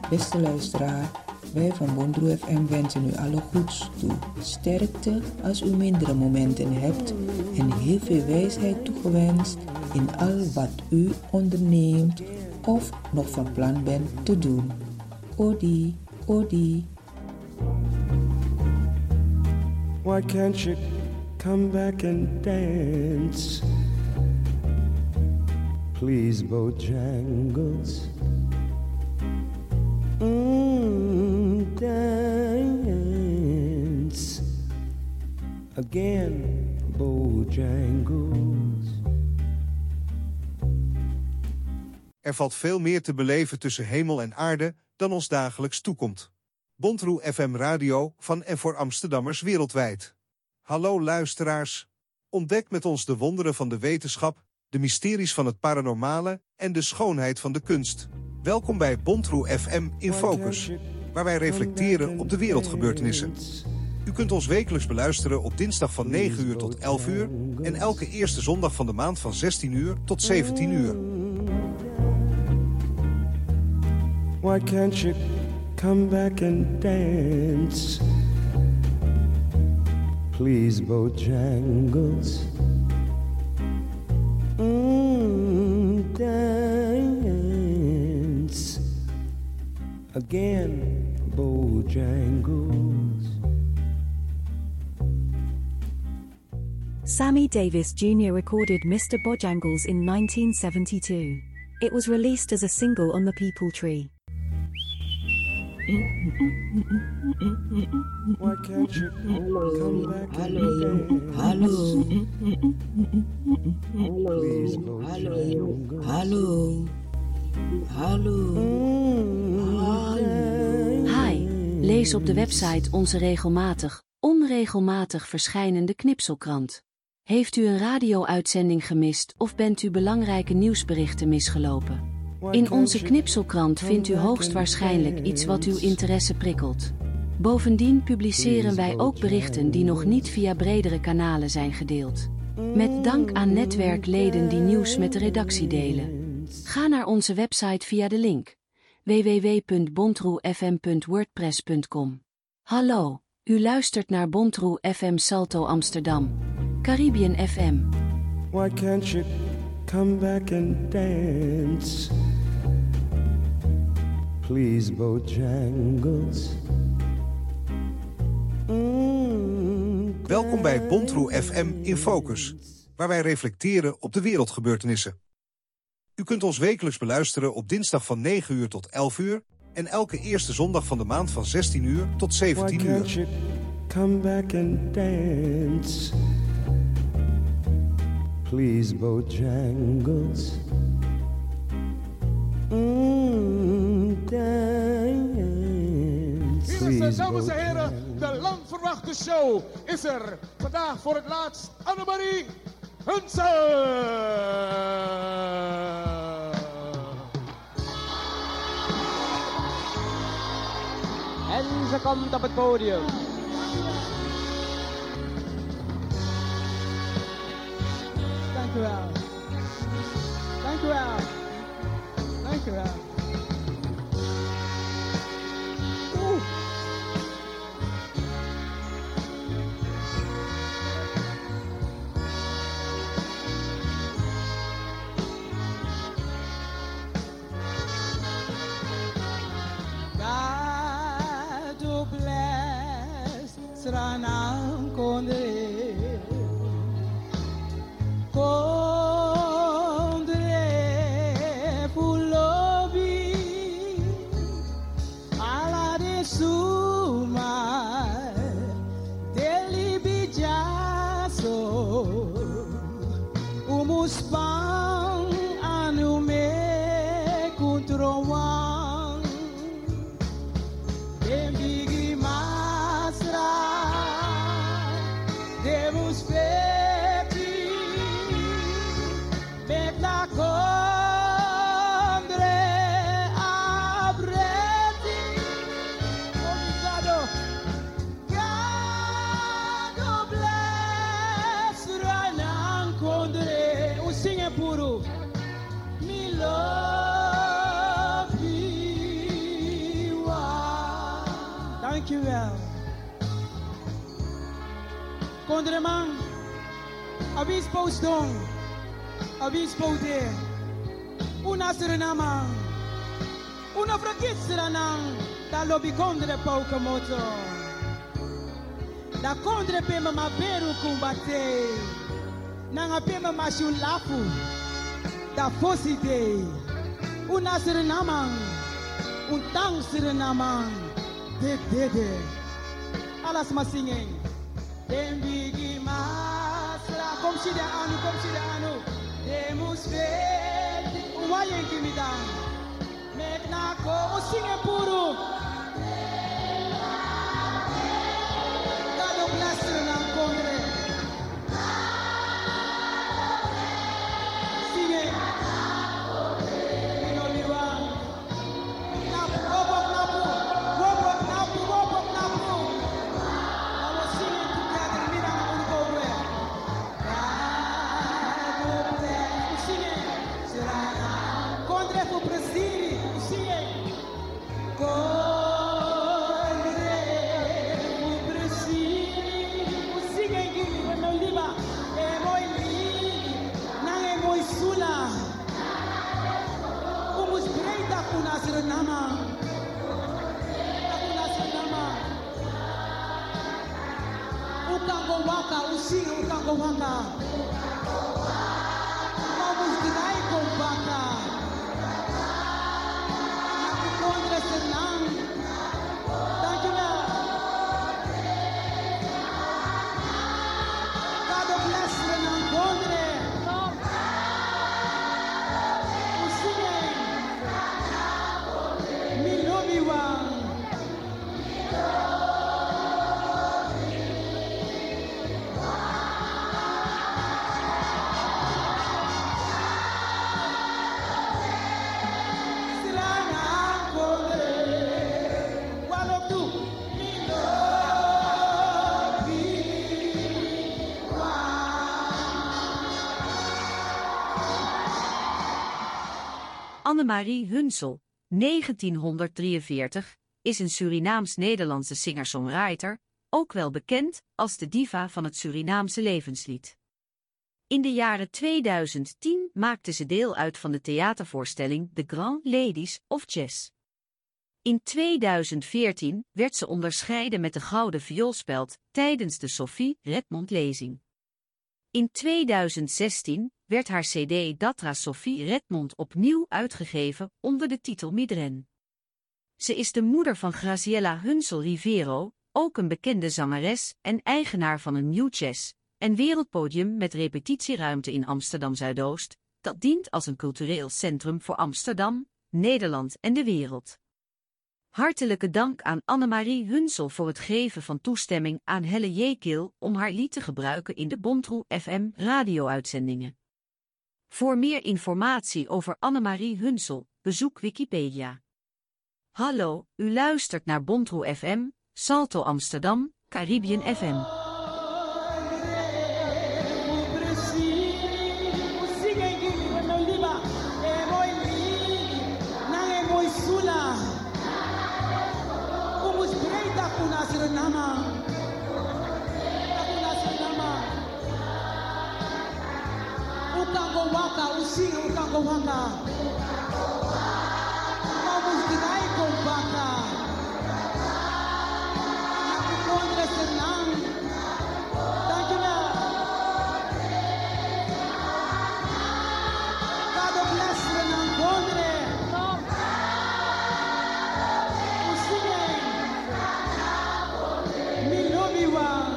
Beste luisteraar, wij van Bondroe FM wensen u alle goeds toe. Sterkte als u mindere momenten hebt en heel veel wijsheid toegewenst in al wat u onderneemt of nog van plan bent te doen. Odi, odi. Why can't you come back and dance? Please, Bojangles. Dance again, Bojangles. Er valt veel meer te beleven tussen hemel en aarde dan ons dagelijks toekomt. Bondroe FM Radio van en voor Amsterdammers wereldwijd. Hallo luisteraars. Ontdek met ons de wonderen van de wetenschap, de mysteries van het paranormale en de schoonheid van de kunst. Welkom bij Bondroe FM in Focus, waar wij reflecteren op de wereldgebeurtenissen. U kunt ons wekelijks beluisteren op dinsdag van 9 uur tot 11 uur en elke eerste zondag van de maand van 16 uur tot 17 uur. Why can't you come back and dance? Please, Bojangles. Dance again, Bojangles. Sammy Davis Jr. recorded Mr. Bojangles in 1972. It was released as a single on the People Tree. Why can't you come back and dance? Hallo. Please, Bojangles. Hallo. Hallo. Hi, lees op de website onze onregelmatig verschijnende knipselkrant. Heeft u een radio-uitzending gemist of bent u belangrijke nieuwsberichten misgelopen? In onze knipselkrant vindt u hoogstwaarschijnlijk iets wat uw interesse prikkelt. Bovendien publiceren wij ook berichten die nog niet via bredere kanalen zijn gedeeld. Met dank aan netwerkleden die nieuws met de redactie delen. Ga naar onze website via de link www.bondroefm.wordpress.com. Hallo, u luistert naar Bondroe FM Salto Amsterdam, Caribbean FM. Why can't you come back and dance? Please, Bojangles. Welkom bij Bondroe FM in Focus, waar wij reflecteren op de wereldgebeurtenissen. U kunt ons wekelijks beluisteren op dinsdag van 9 uur tot 11 uur en elke eerste zondag van de maand van 16 uur tot 17 uur. Why can't you come back and dance? Please, Bojangles. Dance. Hier is dames en heren, de lang verwachte show is er. Vandaag voor het laatst Annemarie Hunsen. En ze komt op het podium. Dank u wel. Dank u wel. Dank u wel. God bless Sranam Kondre. Dankjewel. Kondreman, abis postdong, abis pote, una serenama, una frakit serenang, da lobby kondre paukamoto, da kondre pema ma beru kumbate, nanga pema ma shulafu, da fosite, una serenama, un tang serenama, de, alas masingeng. Dembigi masra, kom si de anu, demus vet, uwayen kimidang, met nako, usinge puro. Kado blaster ng kongre. Sige. Minoliwang. Napu, wobok napu. Ukang waka. Vamos dinai com vaca. Naku kontra senang. Dankjewel. God bless senang kontre. Usingen. Milobiwang. Annemarie Hunsel, 1943, is een Surinaams-Nederlandse singer-songwriter, ook wel bekend als de diva van het Surinaamse levenslied. In de jaren 2010 maakte ze deel uit van de theatervoorstelling The Grand Ladies of Jazz. In 2014 werd ze onderscheiden met de Gouden Vioolspeld tijdens de Sophie Redmond-lezing. In 2016 werd haar cd Datra Sophie Redmond opnieuw uitgegeven onder de titel Migraine. Ze is de moeder van Graciela Hunsel Rivero, ook een bekende zangeres en eigenaar van een New Jazz en wereldpodium met repetitieruimte in Amsterdam Zuidoost, dat dient als een cultureel centrum voor Amsterdam, Nederland en de wereld. Hartelijke dank aan Annemarie Hunsel voor het geven van toestemming aan Helle Jekiel om haar lied te gebruiken in de Bontroe FM radio-uitzendingen. Voor meer informatie over Annemarie Hunsel, bezoek Wikipedia. Hallo, u luistert naar Bontroe FM, Salto Amsterdam, Caribbean FM. Ukang waka. Vamos dinai com vaca. Naku kontra senang. Dankjewel. God bless senang kontre. Usingen. Milobiwang.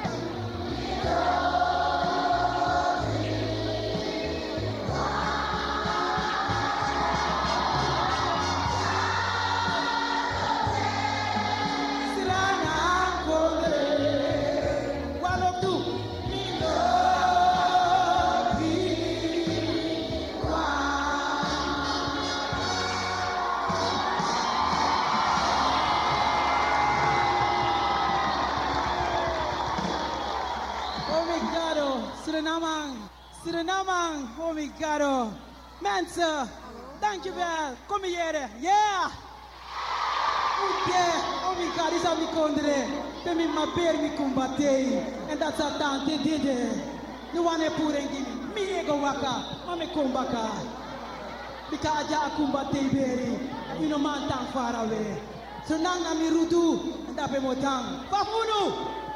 Surinamang, homigado. Mensen, dankjewel. Kom hier. Yeah! Oh my God, is a mi condre. Pemi ma ber mi combatei. And that's a tante dide. You wanna put in give me ego waka. Mame kombaka. Because aja kumbatei beri. You know man tang far away. So nanga mi rudu. And dape mo tang. Fafunu.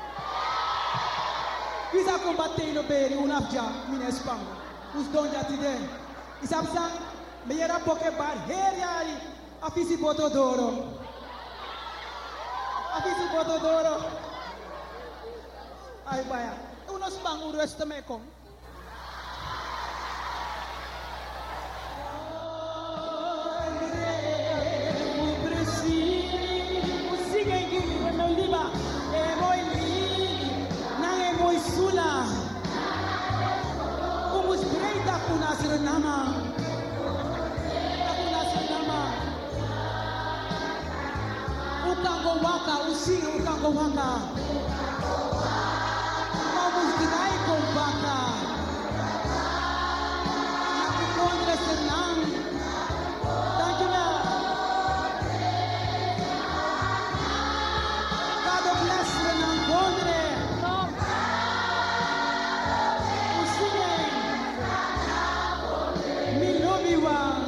Visa combatei no beri. Unafja. Mine spango. Us donja today. Isapsan. Me yera poke bar. Heri. Afisi boto doro. Afisi boto doro. Ay baya. Unos bang uros tamekong. Umus breita kuna nama. Ukango waka, usinga ukango waka. Umus dinai kombaka. Nakukondre senang. Thank you now. God bless you and kondre. Usinga. Mi lobi wang.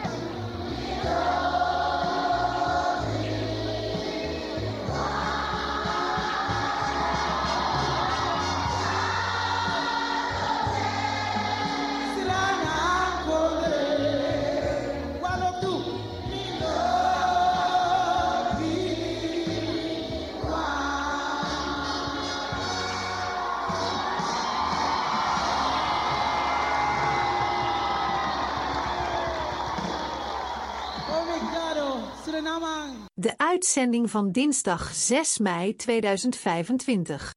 De uitzending van dinsdag 6 mei 2025.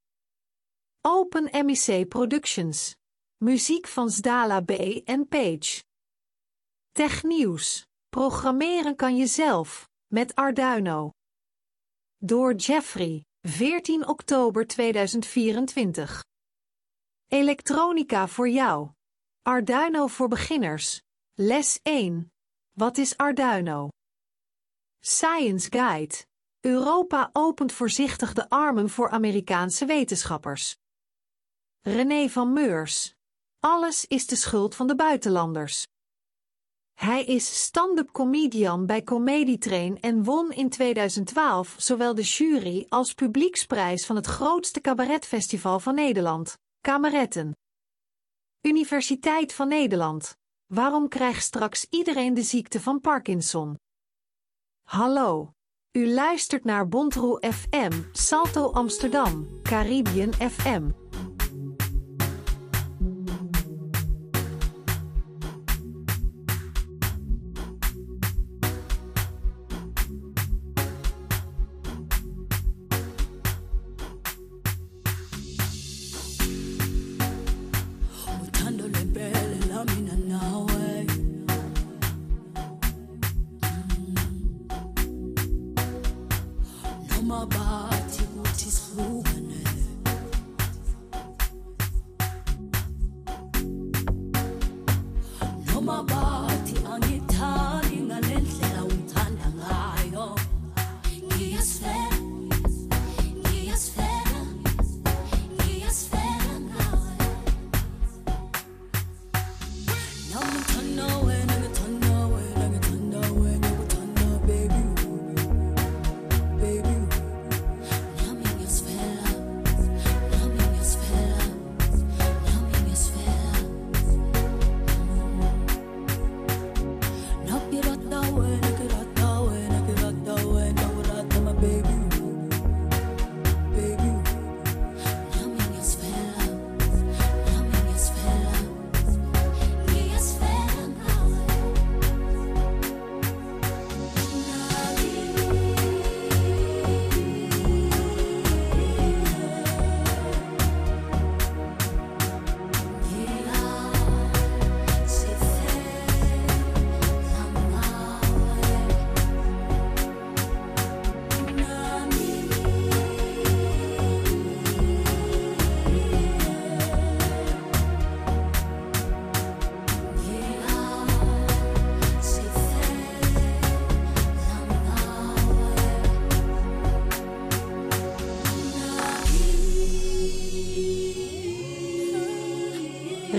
Open MIC Productions. Muziek van Zdala B. en Page. Technieuws. Programmeren kan je zelf. Met Arduino. Door Jeffrey. 14 oktober 2024. Elektronica voor jou. Arduino voor beginners. Les 1. Wat is Arduino? Science Guide. Europa opent voorzichtig de armen voor Amerikaanse wetenschappers. René van Meurs. Alles is de schuld van de buitenlanders. Hij is stand-up comedian bij Comedy Train en won in 2012 zowel de jury als publieksprijs van het grootste cabaretfestival van Nederland, Kameretten. Universiteit van Nederland. Waarom krijgt straks iedereen de ziekte van Parkinson? Hallo. U luistert naar Bontroe FM, Salto Amsterdam, Caribbean FM. Baby,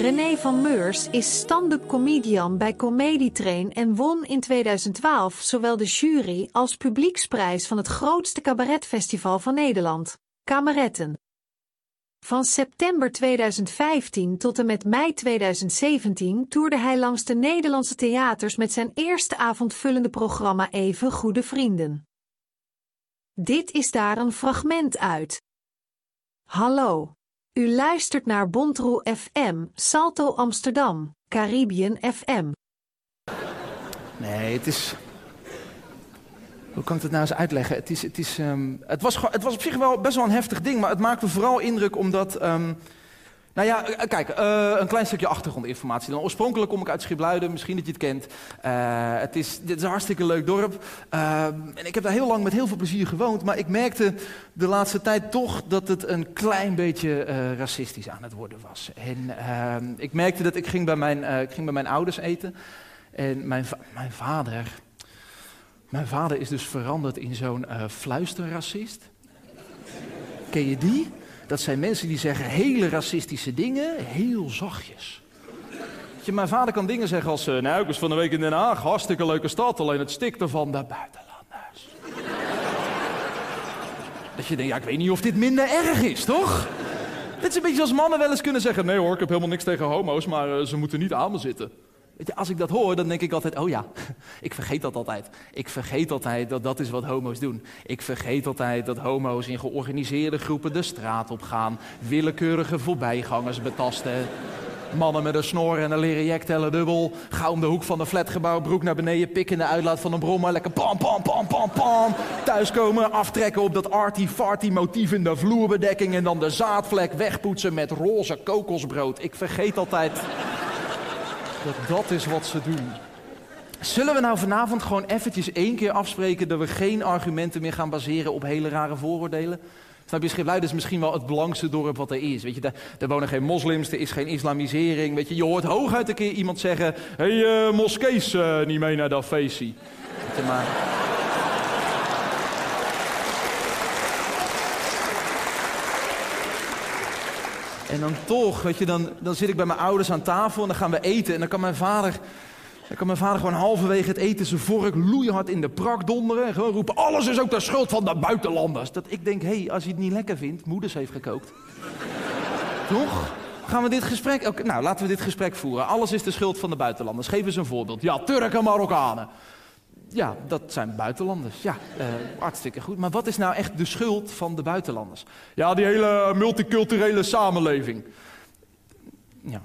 René van Meurs is stand-up comedian bij Comedy Train en won in 2012 zowel de jury als publieksprijs van het grootste cabaretfestival van Nederland, Kameretten. Van september 2015 tot en met mei 2017 toerde hij langs de Nederlandse theaters met zijn eerste avondvullende programma Even Goede Vrienden. Dit is daar een fragment uit. Hallo. U luistert naar Bontroe FM, Salto Amsterdam, Caribbean FM. Nee, het is... Hoe kan ik het nou eens uitleggen? Het was op zich wel best wel een heftig ding, maar het maakte vooral indruk omdat... Kijk, een klein stukje achtergrondinformatie. Dan oorspronkelijk kom ik uit Schipluiden, misschien dat je het kent. Dit is een hartstikke leuk dorp. En ik heb daar heel lang met heel veel plezier gewoond, maar ik merkte de laatste tijd toch dat het een klein beetje racistisch aan het worden was. En ik merkte dat ik ging bij mijn ouders eten. En mijn vader is dus veranderd in zo'n fluisterracist. Ken je die? Dat zijn mensen die zeggen hele racistische dingen, heel zachtjes. Mijn vader kan dingen zeggen als... ik was van de week in Den Haag, hartstikke leuke stad, alleen het stikte van de buitenlanders. Dat je denkt, ik weet niet of dit minder erg is, toch? Dit is een beetje als mannen wel eens kunnen zeggen... Nee hoor, ik heb helemaal niks tegen homo's, maar ze moeten niet aan me zitten. Weet je, als ik dat hoor, dan denk ik altijd... Oh ja, ik vergeet dat altijd. Ik vergeet altijd dat dat is wat homo's doen. Ik vergeet altijd dat homo's in georganiseerde groepen de straat op gaan. Willekeurige voorbijgangers betasten. Mannen met een snor en een leren jack tellen dubbel. Ga om de hoek van een flatgebouw, broek naar beneden, pik in de uitlaat van een brommer. Lekker pam, pam, pam, pam, pam. Thuiskomen, aftrekken op dat arty-farty motief in de vloerbedekking. En dan de zaadvlek wegpoetsen met roze kokosbrood. Ik vergeet altijd... Dat is wat ze doen. Zullen we nou vanavond gewoon eventjes 1 keer afspreken... dat we geen argumenten meer gaan baseren op hele rare vooroordelen? Snap je, Schipluiden is misschien wel het belangste dorp wat er is. Weet je, daar wonen geen moslims, er is geen islamisering. Weet je hoort hooguit een keer iemand zeggen... Hey, moskees niet mee naar dat feestje. Weet je, maar... En dan toch, weet je, dan zit ik bij mijn ouders aan tafel en dan gaan we eten. En dan kan mijn vader gewoon halverwege het eten zijn vork loeihard in de prak donderen. En gewoon roepen, alles is ook de schuld van de buitenlanders. Dat ik denk, als je het niet lekker vindt, moeders heeft gekookt. Toch? Gaan we dit gesprek... Nou, laten we dit gesprek voeren. Alles is de schuld van de buitenlanders. Geef eens een voorbeeld. Ja, Turken, Marokkanen. Ja, dat zijn buitenlanders. Ja, hartstikke goed. Maar wat is nou echt de schuld van de buitenlanders? Ja, die hele multiculturele samenleving. Ja.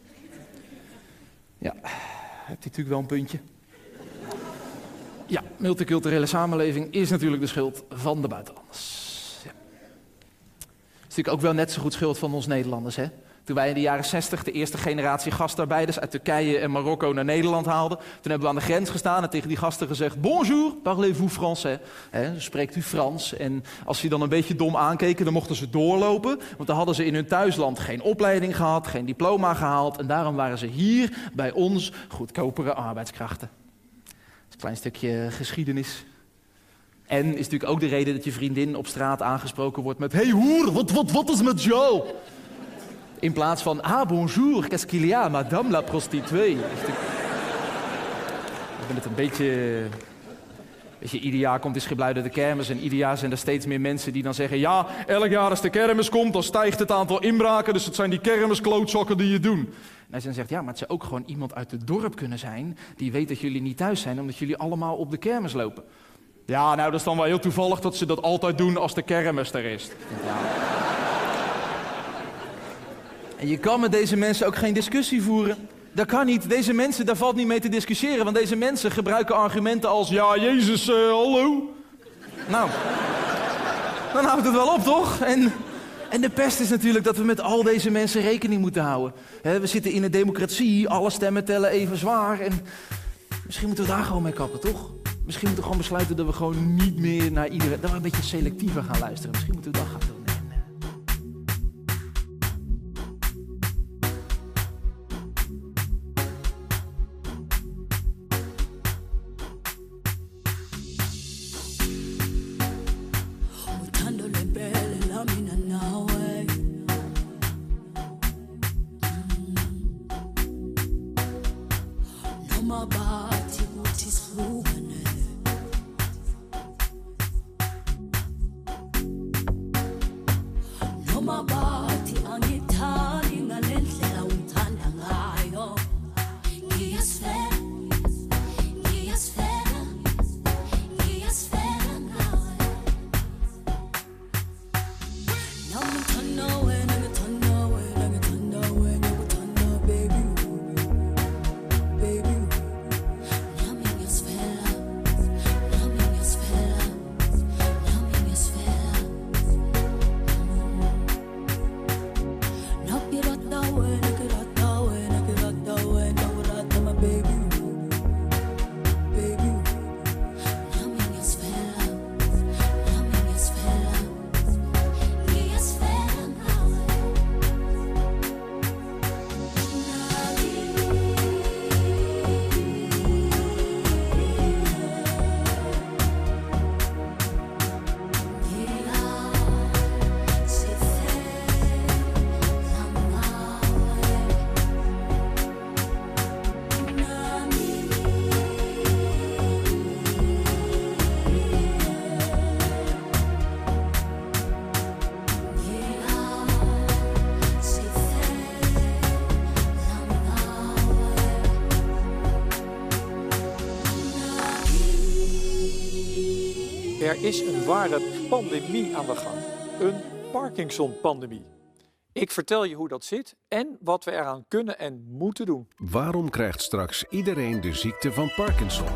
Ja, hebt u natuurlijk wel een puntje. Ja, multiculturele samenleving is natuurlijk de schuld van de buitenlanders. Ja. Het is natuurlijk ook wel net zo goed schuld van ons Nederlanders, hè? Toen wij in de jaren 60 de eerste generatie gastarbeiders uit Turkije en Marokko naar Nederland haalden. Toen hebben we aan de grens gestaan en tegen die gasten gezegd... Bonjour, parlez-vous français? Spreekt u Frans? En als ze dan een beetje dom aankeken, dan mochten ze doorlopen. Want dan hadden ze in hun thuisland geen opleiding gehad, geen diploma gehaald. En daarom waren ze hier bij ons goedkopere arbeidskrachten. Dat is een klein stukje geschiedenis. En is natuurlijk ook de reden dat je vriendin op straat aangesproken wordt met... Hey hoer, wat is met jou? In plaats van, bonjour, qu'est-ce qu'il y a, madame la prostituée. Ik ben het een beetje... Weet je, ieder jaar komt in Schipluiden de kermis en ieder jaar zijn er steeds meer mensen die dan zeggen... Ja, elk jaar als de kermis komt, dan stijgt het aantal inbraken, dus het zijn die kermisklootzakken die je doen. En hij dan zegt, ja, maar het zou ook gewoon iemand uit het dorp kunnen zijn... die weet dat jullie niet thuis zijn, omdat jullie allemaal op de kermis lopen. Ja, nou, dat is dan wel heel toevallig dat ze dat altijd doen als de kermis er is. Ja. En je kan met deze mensen ook geen discussie voeren. Dat kan niet. Deze mensen, daar valt niet mee te discussiëren. Want deze mensen gebruiken argumenten als... Ja, Jezus, hallo. Nou, dan houdt het wel op, toch? En de pest is natuurlijk dat we met al deze mensen rekening moeten houden. We zitten in een democratie, alle stemmen tellen even zwaar. En misschien moeten we daar gewoon mee kappen, toch? Misschien moeten we gewoon besluiten dat we gewoon niet meer naar iedereen... dat we een beetje selectiever gaan luisteren. Misschien moeten we dat gaan doen. Er is een ware pandemie aan de gang. Een Parkinson-pandemie. Ik vertel je hoe dat zit en wat we eraan kunnen en moeten doen. Waarom krijgt straks iedereen de ziekte van Parkinson?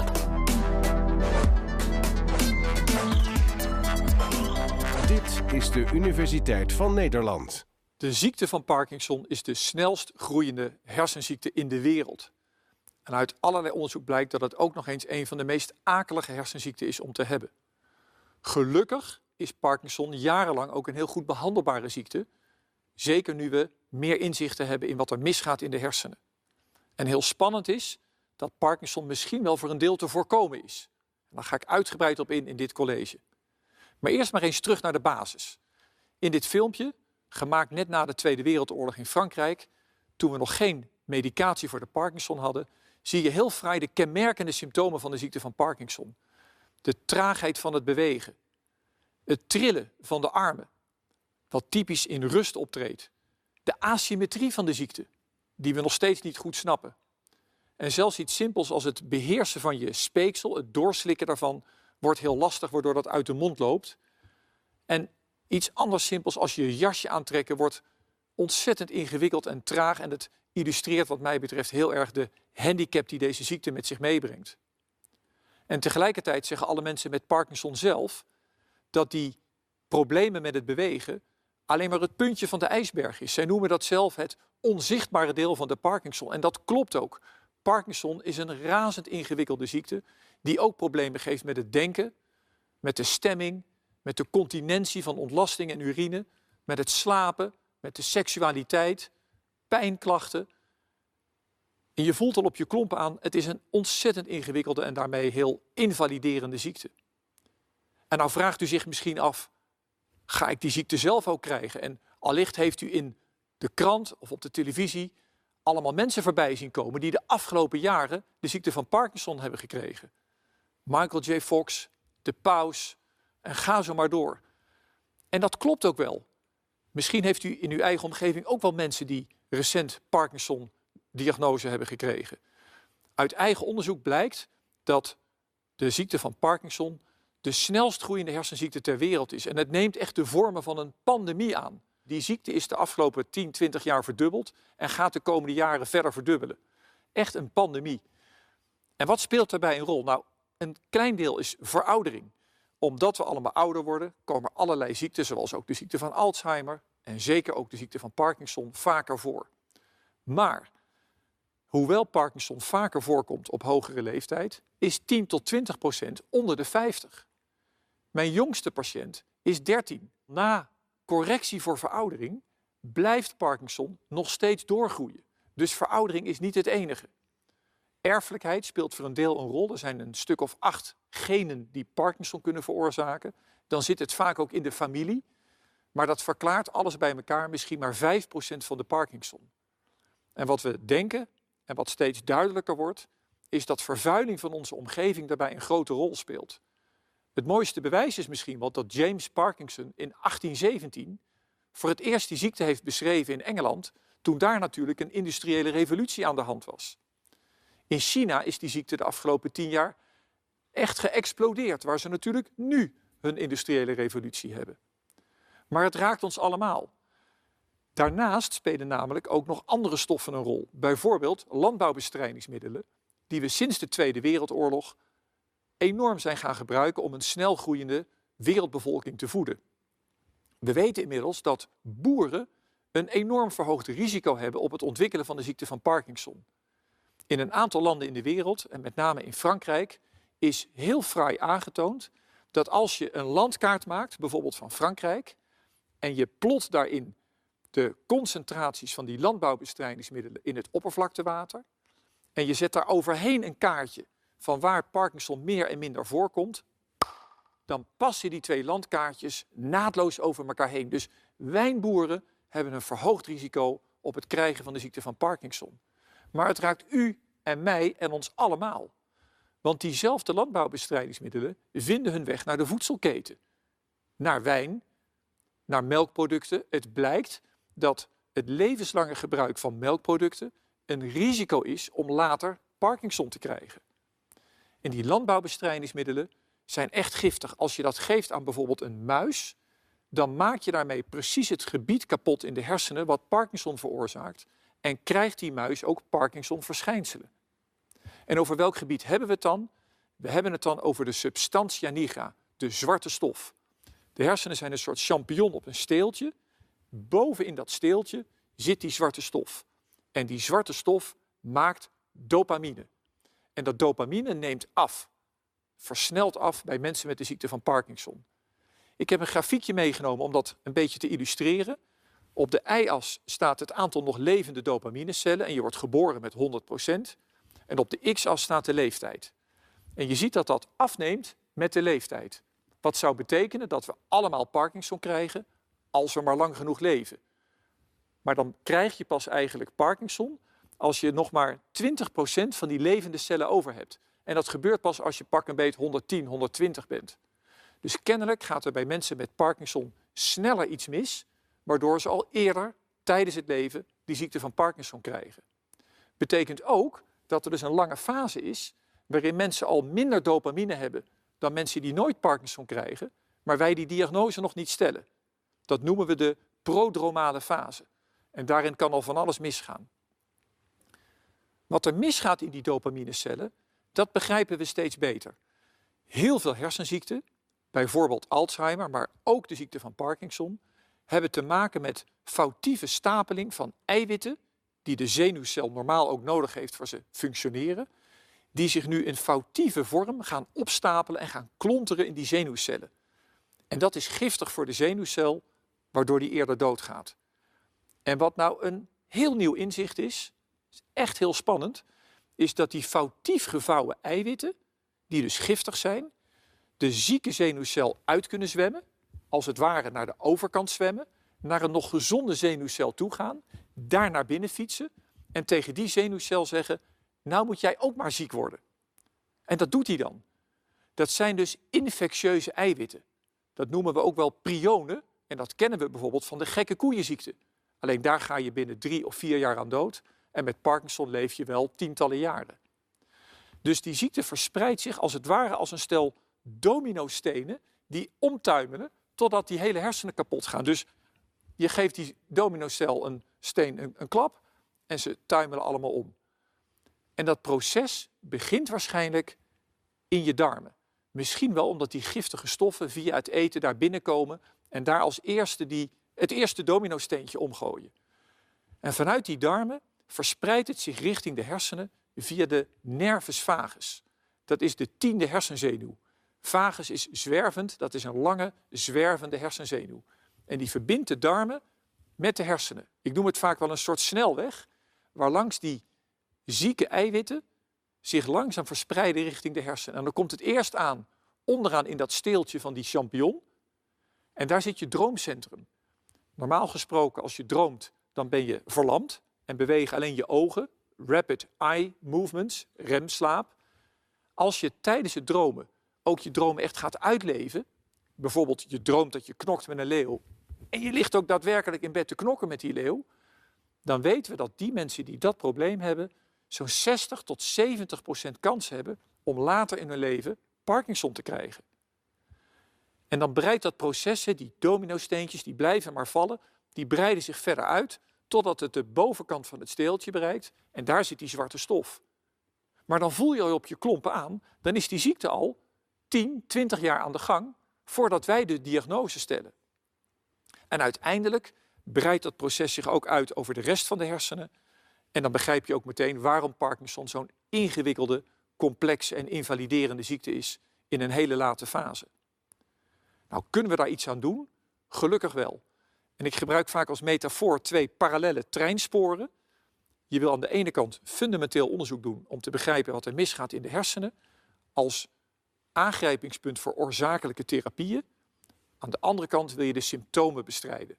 Dit is de Universiteit van Nederland. De ziekte van Parkinson is de snelst groeiende hersenziekte in de wereld. En uit allerlei onderzoek blijkt dat het ook nog eens een van de meest akelige hersenziekten is om te hebben. Gelukkig is Parkinson jarenlang ook een heel goed behandelbare ziekte. Zeker nu we meer inzichten hebben in wat er misgaat in de hersenen. En heel spannend is dat Parkinson misschien wel voor een deel te voorkomen is. En daar ga ik uitgebreid op in dit college. Maar eerst maar eens terug naar de basis. In dit filmpje, gemaakt net na de Tweede Wereldoorlog in Frankrijk, toen we nog geen medicatie voor de Parkinson hadden, zie je heel fraai de kenmerkende symptomen van de ziekte van Parkinson. De traagheid van het bewegen. Het trillen van de armen, wat typisch in rust optreedt. De asymmetrie van de ziekte, die we nog steeds niet goed snappen. En zelfs iets simpels als het beheersen van je speeksel, het doorslikken daarvan, wordt heel lastig, waardoor dat uit de mond loopt. En iets anders simpels als je jasje aantrekken wordt ontzettend ingewikkeld en traag. En het illustreert wat mij betreft heel erg de handicap die deze ziekte met zich meebrengt. En tegelijkertijd zeggen alle mensen met Parkinson zelf dat die problemen met het bewegen alleen maar het puntje van de ijsberg is. Zij noemen dat zelf het onzichtbare deel van de Parkinson. En dat klopt ook. Parkinson is een razend ingewikkelde ziekte die ook problemen geeft met het denken, met de stemming, met de continentie van ontlasting en urine, met het slapen, met de seksualiteit, pijnklachten. En je voelt al op je klompen aan, het is een ontzettend ingewikkelde en daarmee heel invaliderende ziekte. En nou vraagt u zich misschien af, ga ik die ziekte zelf ook krijgen? En allicht heeft u in de krant of op de televisie allemaal mensen voorbij zien komen die de afgelopen jaren de ziekte van Parkinson hebben gekregen. Michael J. Fox, de Paus en ga zo maar door. En dat klopt ook wel. Misschien heeft u in uw eigen omgeving ook wel mensen die recent Parkinson-diagnose hebben gekregen. Uit eigen onderzoek blijkt dat de ziekte van Parkinson de snelst groeiende hersenziekte ter wereld is. En het neemt echt de vormen van een pandemie aan. Die ziekte is de afgelopen 10, 20 jaar verdubbeld en gaat de komende jaren verder verdubbelen. Echt een pandemie. En wat speelt daarbij een rol? Nou, een klein deel is veroudering. Omdat we allemaal ouder worden, komen allerlei ziekten, zoals ook de ziekte van Alzheimer en zeker ook de ziekte van Parkinson, vaker voor. Maar, hoewel Parkinson vaker voorkomt op hogere leeftijd, is 10 tot 20% onder de 50. Mijn jongste patiënt is 13. Na correctie voor veroudering blijft Parkinson nog steeds doorgroeien. Dus veroudering is niet het enige. Erfelijkheid speelt voor een deel een rol. Er zijn een stuk of 8 genen die Parkinson kunnen veroorzaken. Dan zit het vaak ook in de familie. Maar dat verklaart alles bij elkaar misschien maar 5% van de Parkinson. En wat we denken, en wat steeds duidelijker wordt, is dat vervuiling van onze omgeving daarbij een grote rol speelt. Het mooiste bewijs is misschien wel dat James Parkinson in 1817 voor het eerst die ziekte heeft beschreven in Engeland, toen daar natuurlijk een industriële revolutie aan de hand was. In China is die ziekte de afgelopen 10 jaar echt geëxplodeerd, waar ze natuurlijk nu hun industriële revolutie hebben. Maar het raakt ons allemaal. Daarnaast spelen namelijk ook nog andere stoffen een rol. Bijvoorbeeld landbouwbestrijdingsmiddelen, die we sinds de Tweede Wereldoorlog enorm zijn gaan gebruiken om een snel groeiende wereldbevolking te voeden. We weten inmiddels dat boeren een enorm verhoogd risico hebben op het ontwikkelen van de ziekte van Parkinson. In een aantal landen in de wereld, en met name in Frankrijk, is heel fraai aangetoond dat als je een landkaart maakt, bijvoorbeeld van Frankrijk, en je plot daarin de concentraties van die landbouwbestrijdingsmiddelen in het oppervlaktewater, en je zet daar overheen een kaartje van waar Parkinson meer en minder voorkomt, dan passen die 2 landkaartjes naadloos over elkaar heen. Dus wijnboeren hebben een verhoogd risico op het krijgen van de ziekte van Parkinson. Maar het raakt u en mij en ons allemaal. Want diezelfde landbouwbestrijdingsmiddelen vinden hun weg naar de voedselketen. Naar wijn, naar melkproducten. Het blijkt dat het levenslange gebruik van melkproducten een risico is om later Parkinson te krijgen. En die landbouwbestrijdingsmiddelen zijn echt giftig. Als je dat geeft aan bijvoorbeeld een muis, dan maak je daarmee precies het gebied kapot in de hersenen wat Parkinson veroorzaakt. En krijgt die muis ook Parkinson-verschijnselen. En over welk gebied hebben we het dan? We hebben het dan over de substantia nigra, de zwarte stof. De hersenen zijn een soort champignon op een steeltje. Boven in dat steeltje zit die zwarte stof. En die zwarte stof maakt dopamine. En dat dopamine neemt af, versnelt af bij mensen met de ziekte van Parkinson. Ik heb een grafiekje meegenomen om dat een beetje te illustreren. Op de y-as staat het aantal nog levende dopaminecellen en je wordt geboren met 100%. En op de x-as staat de leeftijd. En je ziet dat dat afneemt met de leeftijd. Wat zou betekenen dat we allemaal Parkinson krijgen als we maar lang genoeg leven. Maar dan krijg je pas eigenlijk Parkinson als je nog maar 20% van die levende cellen over hebt. En dat gebeurt pas als je pak een beet 110, 120 bent. Dus kennelijk gaat er bij mensen met Parkinson sneller iets mis, waardoor ze al eerder tijdens het leven die ziekte van Parkinson krijgen. Betekent ook dat er dus een lange fase is waarin mensen al minder dopamine hebben dan mensen die nooit Parkinson krijgen, maar wij die diagnose nog niet stellen. Dat noemen we de prodromale fase. En daarin kan al van alles misgaan. Wat er misgaat in die dopaminecellen, dat begrijpen we steeds beter. Heel veel hersenziekten, bijvoorbeeld Alzheimer, maar ook de ziekte van Parkinson, hebben te maken met foutieve stapeling van eiwitten, die de zenuwcel normaal ook nodig heeft voor zijn functioneren, die zich nu in foutieve vorm gaan opstapelen en gaan klonteren in die zenuwcellen. En dat is giftig voor de zenuwcel, waardoor die eerder doodgaat. En wat nou een heel nieuw inzicht is echt heel spannend, is dat die foutief gevouwen eiwitten, die dus giftig zijn, de zieke zenuwcel uit kunnen zwemmen, als het ware naar de overkant zwemmen, naar een nog gezonde zenuwcel toe gaan, daar naar binnen fietsen en tegen die zenuwcel zeggen, nou moet jij ook maar ziek worden. En dat doet hij dan. Dat zijn dus infectieuze eiwitten. Dat noemen we ook wel prionen en dat kennen we bijvoorbeeld van de gekke koeienziekte. Alleen daar ga je binnen 3 of 4 jaar aan dood en met Parkinson leef je wel tientallen jaren. Dus die ziekte verspreidt zich als het ware als een stel dominostenen die omtuimelen totdat die hele hersenen kapot gaan. Dus je geeft die dominocel een steen een klap en ze tuimelen allemaal om. En dat proces begint waarschijnlijk in je darmen. Misschien wel omdat die giftige stoffen via het eten daar binnenkomen en daar als eerste het eerste dominosteentje omgooien. En vanuit die darmen verspreidt het zich richting de hersenen via de nervus vagus. Dat is de 10e hersenzenuw. Vagus is zwervend, dat is een lange, zwervende hersenzenuw. En die verbindt de darmen met de hersenen. Ik noem het vaak wel een soort snelweg, waarlangs die zieke eiwitten zich langzaam verspreiden richting de hersenen. En dan komt het eerst aan, onderaan in dat steeltje van die champignon. En daar zit je droomcentrum. Normaal gesproken, als je droomt, dan ben je verlamd en bewegen alleen je ogen. Rapid eye movements, remslaap. Als je tijdens het dromen ook je dromen echt gaat uitleven, bijvoorbeeld je droomt dat je knokt met een leeuw en je ligt ook daadwerkelijk in bed te knokken met die leeuw, dan weten we dat die mensen die dat probleem hebben zo'n 60 tot 70% kans hebben om later in hun leven Parkinson te krijgen. En dan breidt dat proces, die dominosteentjes, die blijven maar vallen, die breiden zich verder uit totdat het de bovenkant van het steeltje bereikt en daar zit die zwarte stof. Maar dan voel je al op je klompen aan, dan is die ziekte al 10, 20 jaar aan de gang voordat wij de diagnose stellen. En uiteindelijk breidt dat proces zich ook uit over de rest van de hersenen. En dan begrijp je ook meteen waarom Parkinson zo'n ingewikkelde, complexe en invaliderende ziekte is in een hele late fase. Nou, kunnen we daar iets aan doen? Gelukkig wel. En ik gebruik vaak als metafoor 2 parallelle treinsporen. Je wil aan de ene kant fundamenteel onderzoek doen om te begrijpen wat er misgaat in de hersenen, als aangrijpingspunt voor oorzakelijke therapieën. Aan de andere kant wil je de symptomen bestrijden.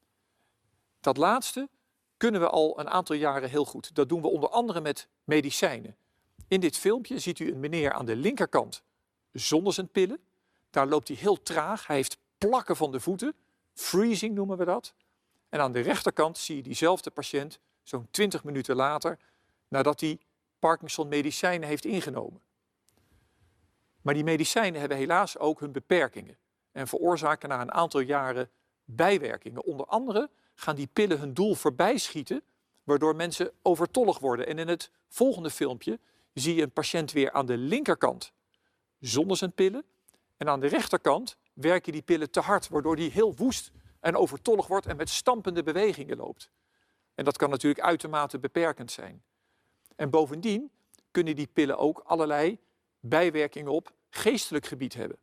Dat laatste kunnen we al een aantal jaren heel goed. Dat doen we onder andere met medicijnen. In dit filmpje ziet u een meneer aan de linkerkant zonder zijn pillen. Daar loopt hij heel traag. Hij heeft plakken van de voeten. Freezing noemen we dat. En aan de rechterkant zie je diezelfde patiënt zo'n 20 minuten later, nadat hij Parkinson medicijnen heeft ingenomen. Maar die medicijnen hebben helaas ook hun beperkingen en veroorzaken na een aantal jaren bijwerkingen. Onder andere gaan die pillen hun doel voorbij schieten, waardoor mensen overtollig worden. En in het volgende filmpje zie je een patiënt weer aan de linkerkant zonder zijn pillen. En aan de rechterkant werken die pillen te hard, waardoor die heel woest en overtollig wordt en met stampende bewegingen loopt. En dat kan natuurlijk uitermate beperkend zijn. En bovendien kunnen die pillen ook allerlei bijwerkingen op geestelijk gebied hebben.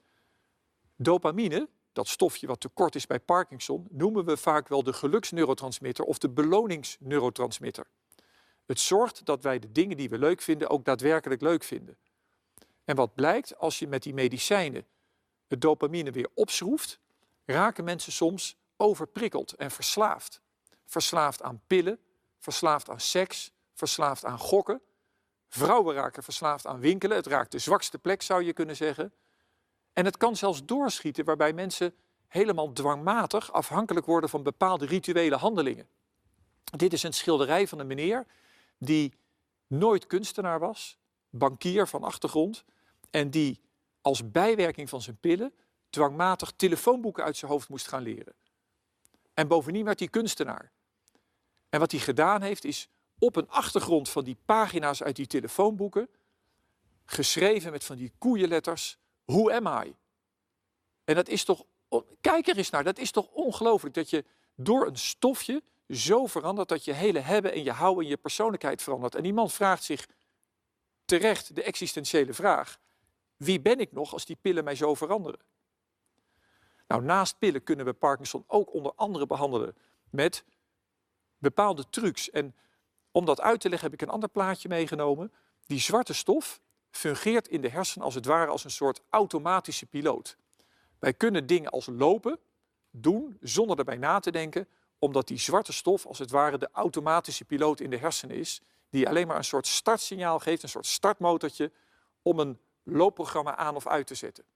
Dopamine, dat stofje wat tekort is bij Parkinson, noemen we vaak wel de geluksneurotransmitter of de beloningsneurotransmitter. Het zorgt dat wij de dingen die we leuk vinden ook daadwerkelijk leuk vinden. En wat blijkt, als je met die medicijnen het dopamine weer opschroeft, raken mensen soms overprikkeld en verslaafd. Verslaafd aan pillen, verslaafd aan seks, verslaafd aan gokken. Vrouwen raken verslaafd aan winkelen. Het raakt de zwakste plek, zou je kunnen zeggen. En het kan zelfs doorschieten waarbij mensen helemaal dwangmatig afhankelijk worden van bepaalde rituele handelingen. Dit is een schilderij van een meneer die nooit kunstenaar was, bankier van achtergrond, en die als bijwerking van zijn pillen dwangmatig telefoonboeken uit zijn hoofd moest gaan leren. En bovendien werd hij kunstenaar. En wat hij gedaan heeft is op een achtergrond van die pagina's uit die telefoonboeken geschreven met van die koeienletters, Who am I? En dat is toch, kijk er eens naar, dat is toch ongelooflijk dat je door een stofje zo verandert dat je hele hebben en je houden en je persoonlijkheid verandert. En die man vraagt zich terecht de existentiële vraag: wie ben ik nog als die pillen mij zo veranderen? Nou, naast pillen kunnen we Parkinson ook onder andere behandelen met bepaalde trucs. En om dat uit te leggen heb ik een ander plaatje meegenomen. Die zwarte stof fungeert in de hersenen als het ware als een soort automatische piloot. Wij kunnen dingen als lopen doen zonder erbij na te denken, omdat die zwarte stof als het ware de automatische piloot in de hersenen is, die alleen maar een soort startsignaal geeft, een soort startmotortje, om een loopprogramma aan of uit te zetten.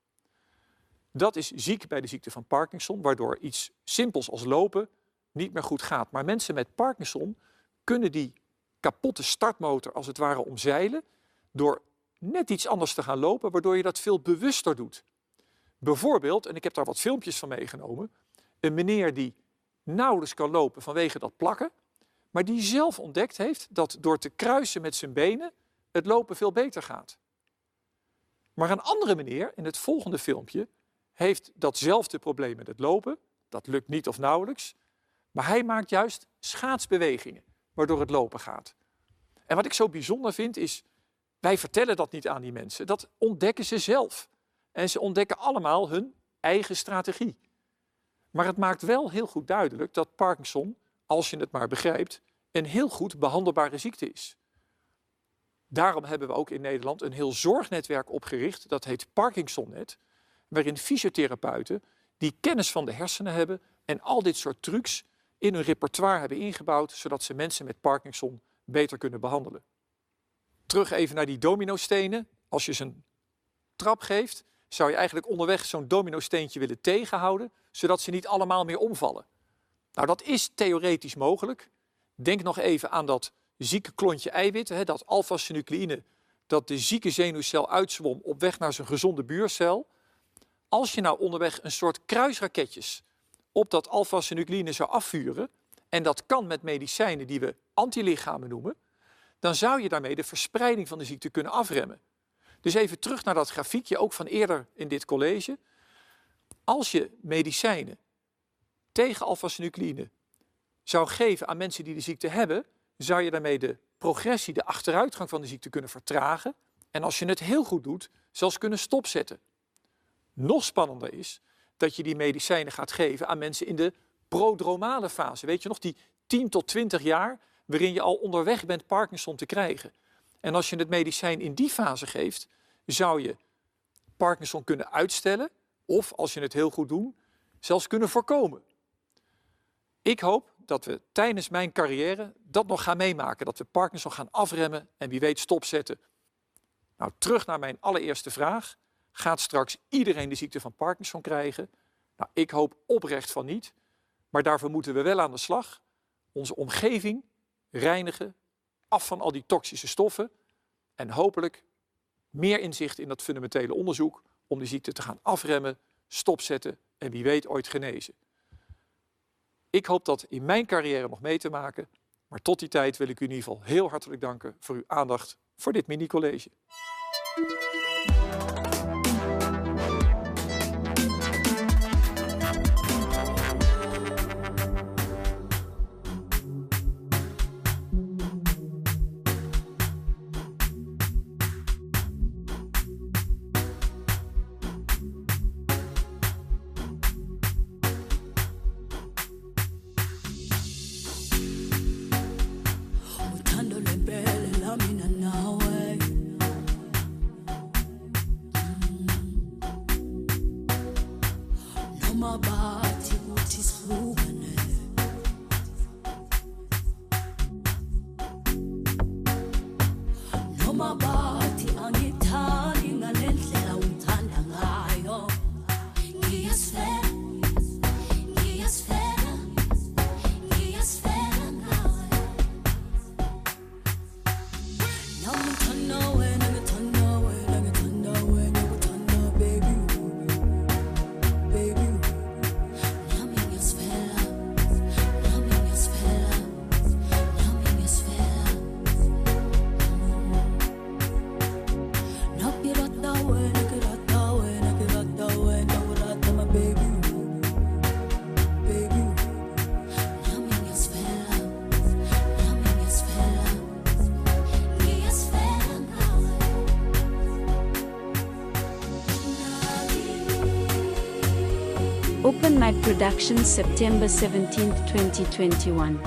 Dat is ziek bij de ziekte van Parkinson, waardoor iets simpels als lopen niet meer goed gaat. Maar mensen met Parkinson kunnen die kapotte startmotor als het ware omzeilen door net iets anders te gaan lopen, waardoor je dat veel bewuster doet. Bijvoorbeeld, en ik heb daar wat filmpjes van meegenomen, een meneer die nauwelijks kan lopen vanwege dat plakken, maar die zelf ontdekt heeft dat door te kruisen met zijn benen het lopen veel beter gaat. Maar een andere meneer in het volgende filmpje heeft datzelfde probleem met het lopen. Dat lukt niet of nauwelijks. Maar hij maakt juist schaatsbewegingen, waardoor het lopen gaat. En wat ik zo bijzonder vind is, wij vertellen dat niet aan die mensen. Dat ontdekken ze zelf. En ze ontdekken allemaal hun eigen strategie. Maar het maakt wel heel goed duidelijk dat Parkinson, als je het maar begrijpt, een heel goed behandelbare ziekte is. Daarom hebben we ook in Nederland een heel zorgnetwerk opgericht, dat heet Parkinsonnet, waarin fysiotherapeuten die kennis van de hersenen hebben en al dit soort trucs in hun repertoire hebben ingebouwd, zodat ze mensen met Parkinson beter kunnen behandelen. Terug even naar die dominostenen. Als je ze een trap geeft, zou je eigenlijk onderweg zo'n dominosteentje willen tegenhouden, zodat ze niet allemaal meer omvallen. Nou, dat is theoretisch mogelijk. Denk nog even aan dat zieke klontje eiwitten, dat alfa-synucleïne, dat de zieke zenuwcel uitzwom op weg naar zijn gezonde buurcel. Als je nou onderweg een soort kruisraketjes op dat alfa-synucleïne zou afvuren, en dat kan met medicijnen die we antilichamen noemen, dan zou je daarmee de verspreiding van de ziekte kunnen afremmen. Dus even terug naar dat grafiekje, ook van eerder in dit college. Als je medicijnen tegen alfa-synucleïne zou geven aan mensen die de ziekte hebben, zou je daarmee de progressie, de achteruitgang van de ziekte kunnen vertragen. En als je het heel goed doet, zelfs kunnen stopzetten. Nog spannender is dat je die medicijnen gaat geven aan mensen in de prodromale fase. Weet je nog, die 10 tot 20 jaar waarin je al onderweg bent Parkinson te krijgen. En als je het medicijn in die fase geeft, zou je Parkinson kunnen uitstellen of, als je het heel goed doet, zelfs kunnen voorkomen. Ik hoop dat we tijdens mijn carrière dat nog gaan meemaken. Dat we Parkinson gaan afremmen en wie weet stopzetten. Nou, terug naar mijn allereerste vraag. Gaat straks iedereen de ziekte van Parkinson krijgen? Nou, ik hoop oprecht van niet. Maar daarvoor moeten we wel aan de slag. Onze omgeving reinigen, af van al die toxische stoffen. En hopelijk meer inzicht in dat fundamentele onderzoek om die ziekte te gaan afremmen, stopzetten en wie weet ooit genezen. Ik hoop dat in mijn carrière nog mee te maken, maar tot die tijd wil ik u in ieder geval heel hartelijk danken voor uw aandacht voor dit mini-college. Open Mic Productions, September 17, 2021.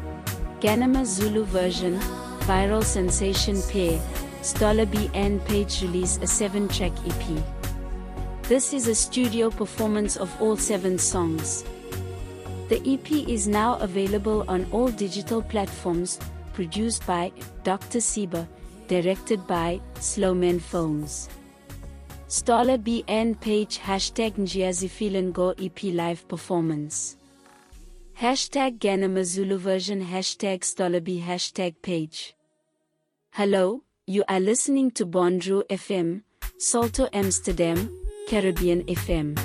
Ganema Zulu version, viral sensation pair, Stola B and Page release a 7-track EP. This is a studio performance of all 7 songs. The EP is now available on all digital platforms, produced by Dr. Sieber, directed by Slowman Phones. Stola B and Page #Ngiyazifilengo EP live performance. #Ganema Zulu version #Stola B #Page. Hello, you are listening to Bondru FM, Salto Amsterdam, Caribbean FM.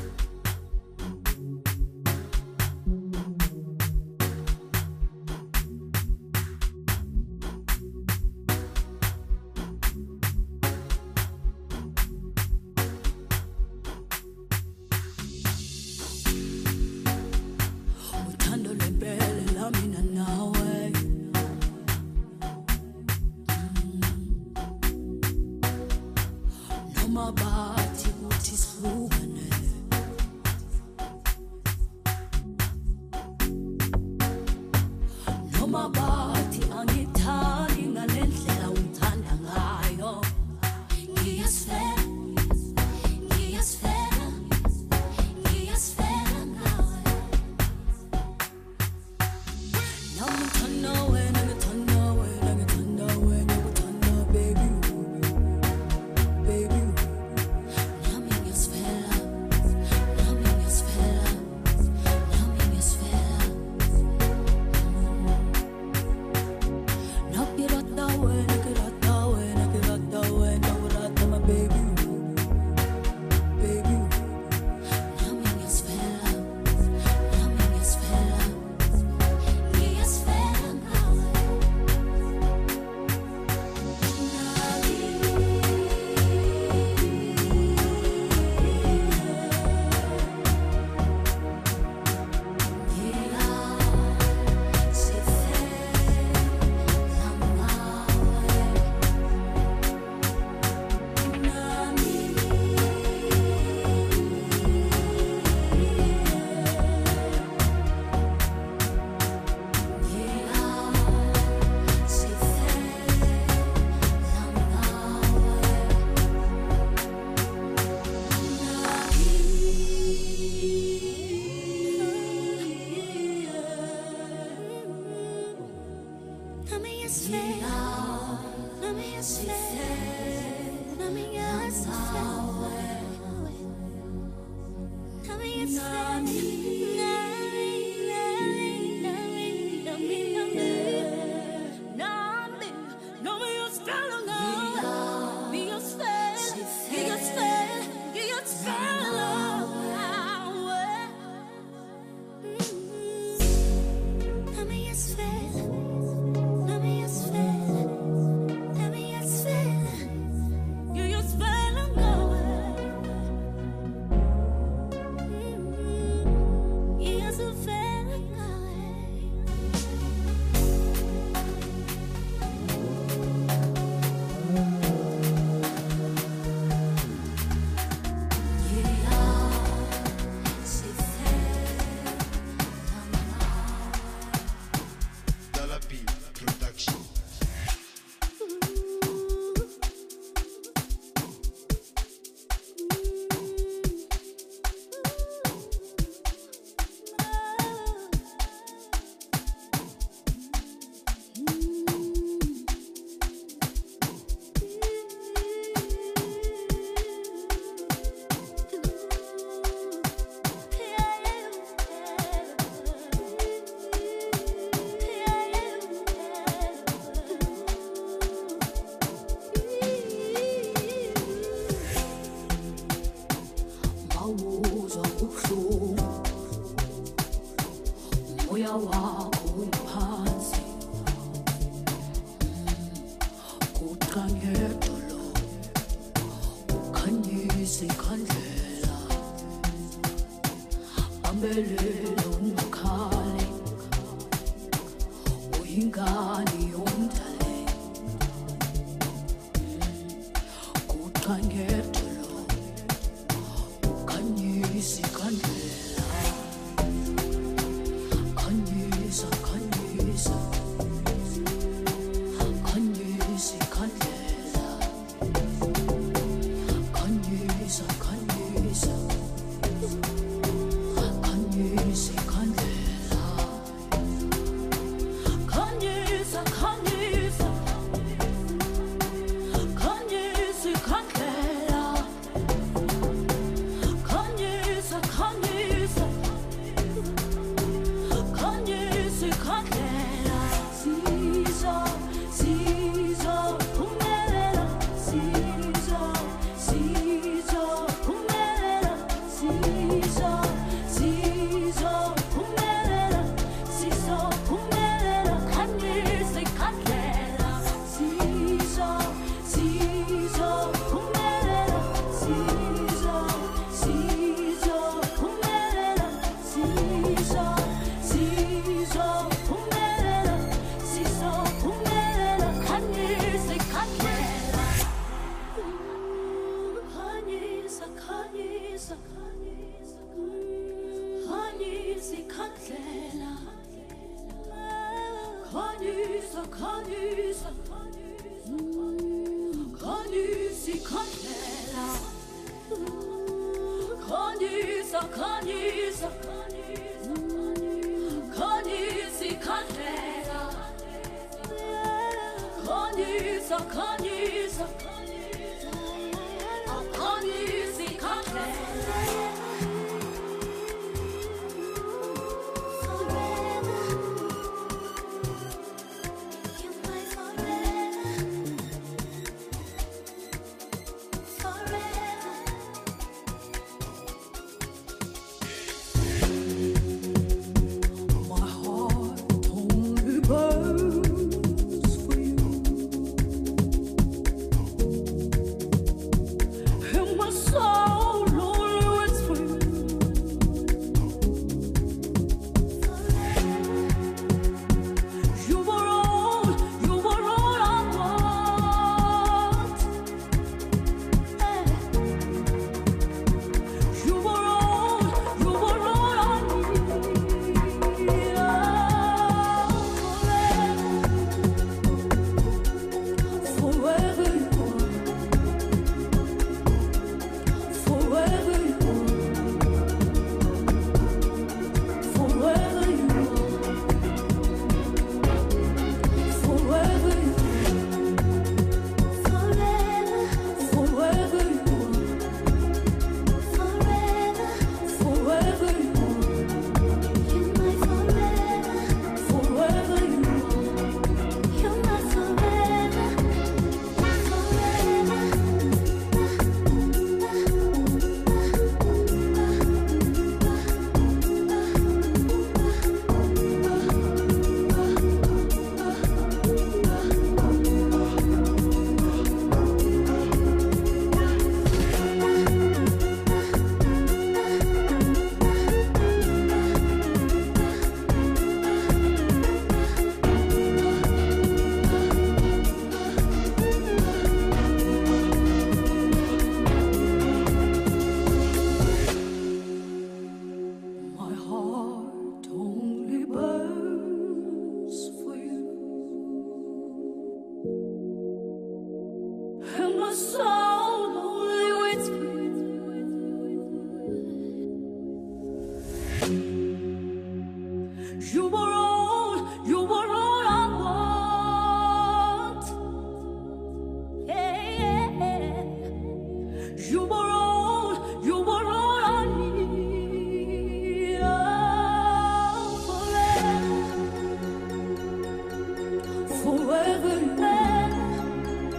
uzwa ubuhlungu umoya wakho uphansi kuqanyedolo ukhanyise ikhandlela ambelele ungakhali uyingane yomdale kuqanyedolo ukhanyise ikhandlela khanyisa khanyisa khanyisa ikhandlela khanyisa khanyisa khanyisa ikhandlela khanyisa khanyisa khanyisa ikhandlela khanyisa khanyisa khanyisa ikhandlela siza siza phumelela siza siza phumelela siza siza phumelela siza phumelela khanyisa ikhandlela siza siza phumelela siza siza phumelela siza siza phumelela siza phumelela khanyisa ikhandlela khanyisa khanyisa khanyisa ikhandlela khanyisa khanyisa khanyisa ikhandlela khanyisa khanyisa khanyisa ikhandlela khanyisa khanyisa khanyisa ikhandlela My heart only burns for you, and my soul only waits for you. You were all I want. You were all I need. Forever you are, forever you are, forever you are, forever you are, forever you are, forever you are, forever you are. My heart only burns for you, and my soul only waits for you. You were all I want. Yeah. You were all I need. Forever you are,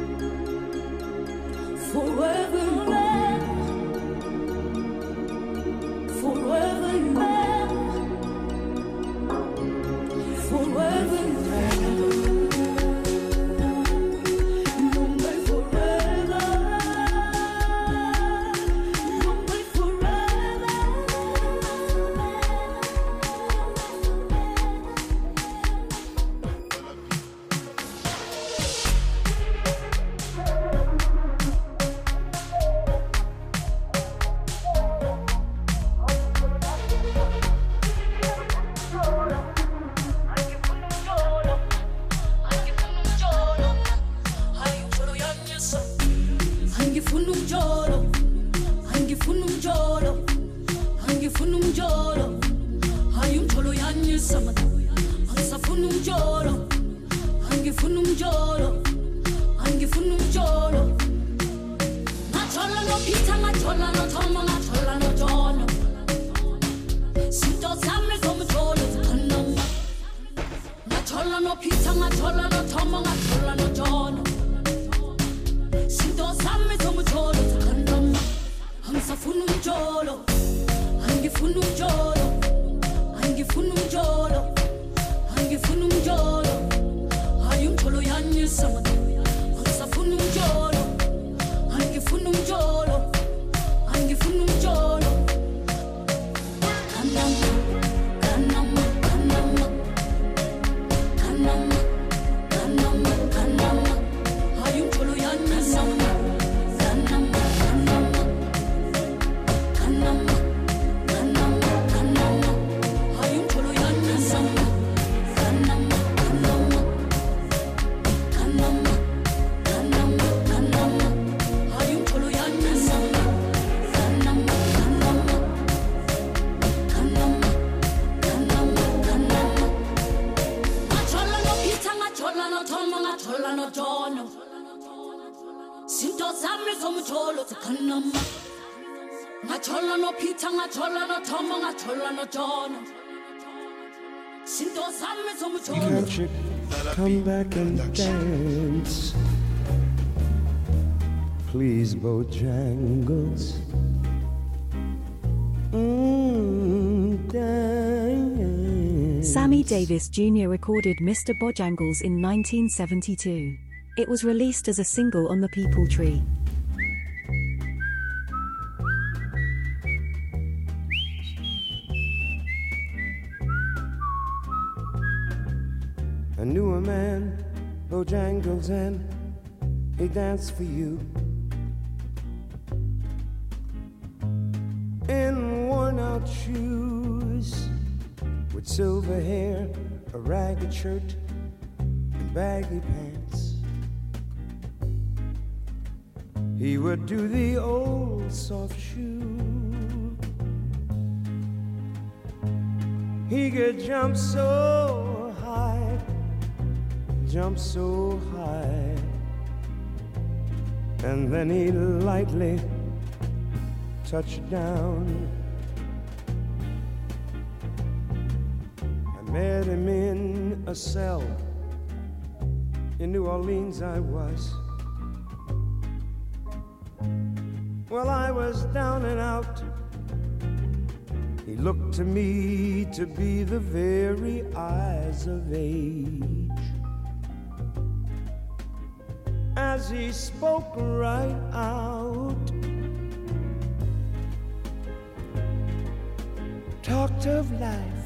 forever you are, umjolo hayi umjolo yanyisama angisafuna umjolo angifuna umjolo angifuna umjolo ngajola no Peter ngajola no Tom ngajola no John sinto zami zomjolo zikhonama ngajola no Peter ngajola no Tom ngajola no John sinto zami zomjolo zikhonama angisafuna umjolo angifuna umjolo angifuna umjolo angifuna umjolo hayi umjolo yanyisama angisafuna umjolo angifuna umjolo angifuna umjolo kanama kanama kanama kanama kanama kanama hayi umjolo yanyisama kanama kanama kanama kanama kanama hayi umjolo yanyisama kanama kanama kanama kanama kanama hayi umjolo yanyisama kanama kanama kanama kanama kanama ngajola no Peter ngajola no Tom ngajola no John sinto zami zomjolo zikhonama ngajola no Peter ngajola no Tom ngajola no John sinto zami zomjolo Can't you come back and dance? Please, Bojangles. Dance. Sammy Davis Jr. recorded Mr. Bojangles in 1972. It was released as a single on the People Tree. I knew a man, Bojangles, and he danced for you. In worn-out shoes, with silver hair, a ragged shirt, and baggy pants. He would do the old soft shoe. He could jump so high, jump so high, and then he lightly touched down. I met him in a cell in New Orleans. I was. Well, I was down and out. He looked to me to be the very eyes of age. As he spoke right out, talked of life.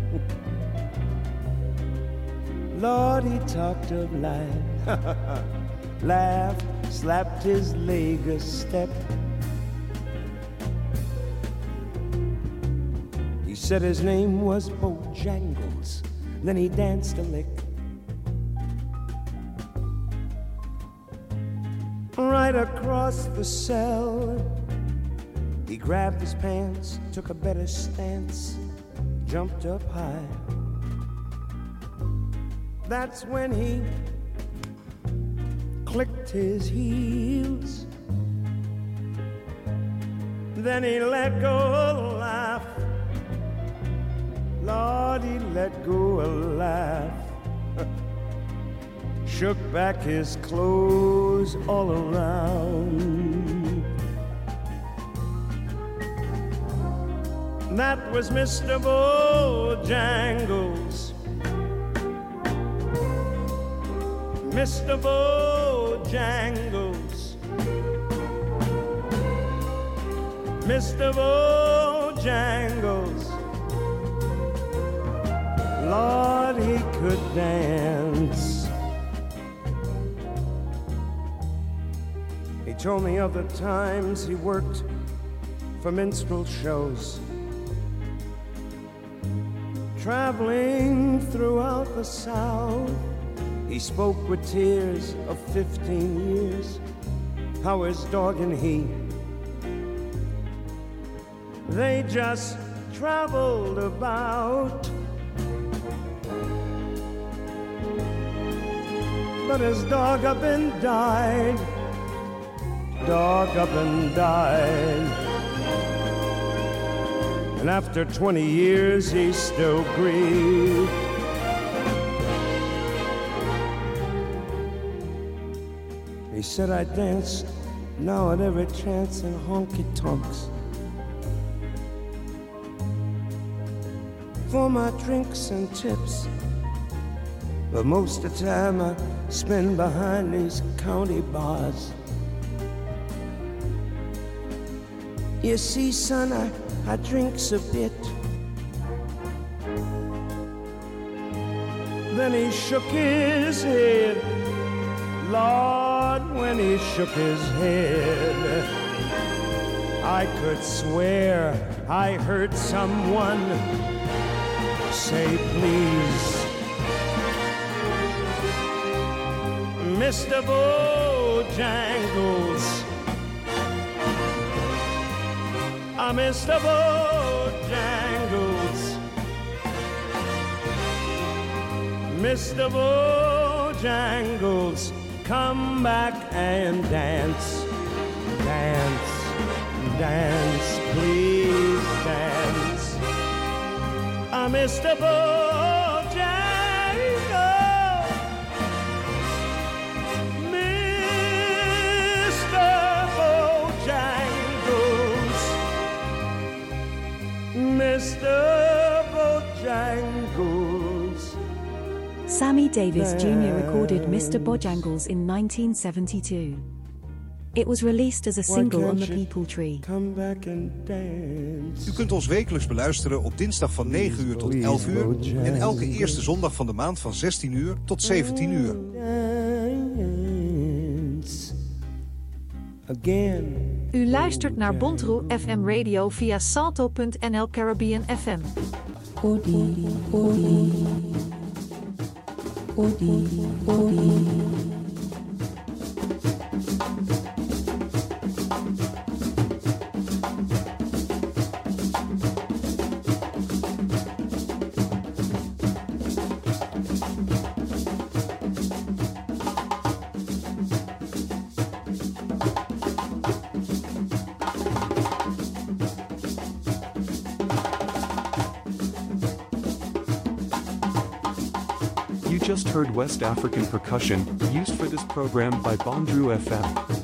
Lord, he talked of life. Laughed, slapped his leg a step. He said his name was Bojangles. Then he danced a lick. Right across the cell, he grabbed his pants, took a better stance, jumped up high. That's when he clicked his heels. Then he let go a laugh. Lord, he let go a laugh. Shook back his clothes all around. That was Mr. Bojangles. Mr. Bojangles. Mr. Bojangles. Lord, he could dance. He told me of the times he worked for minstrel shows, traveling throughout the South. He spoke with tears of 15 years, how his dog and he, they just traveled about. But his dog up and died, dog up and died. And after 20 years he still grieved. He said I danced now at every chance in honky-tonks for my drinks and tips. But most of the time I spend behind these county bars. You see, son, I drinks a bit. Then he shook his head. Lord, when he shook his head, I could swear I heard someone say, please, Mr. Bojangles, Mr. Bojangles, Mr. Bojangles, come back and dance, dance, dance, please dance. Mr. Bojangles, Mr. Bojangles, Mr. Bojangles. Sammy Davis Jr. recorded Mr. Bojangles in 1972. It was released as a single on the People Tree. U kunt ons wekelijks beluisteren op dinsdag van 9 uur tot 11 uur... en elke eerste zondag van de maand van 16 uur tot 17 uur. U luistert naar Bondroe FM Radio via salto.nl Caribbean FM. Odi, odi, odi, odi. You just heard West African percussion, used for this program by Bondroe FM.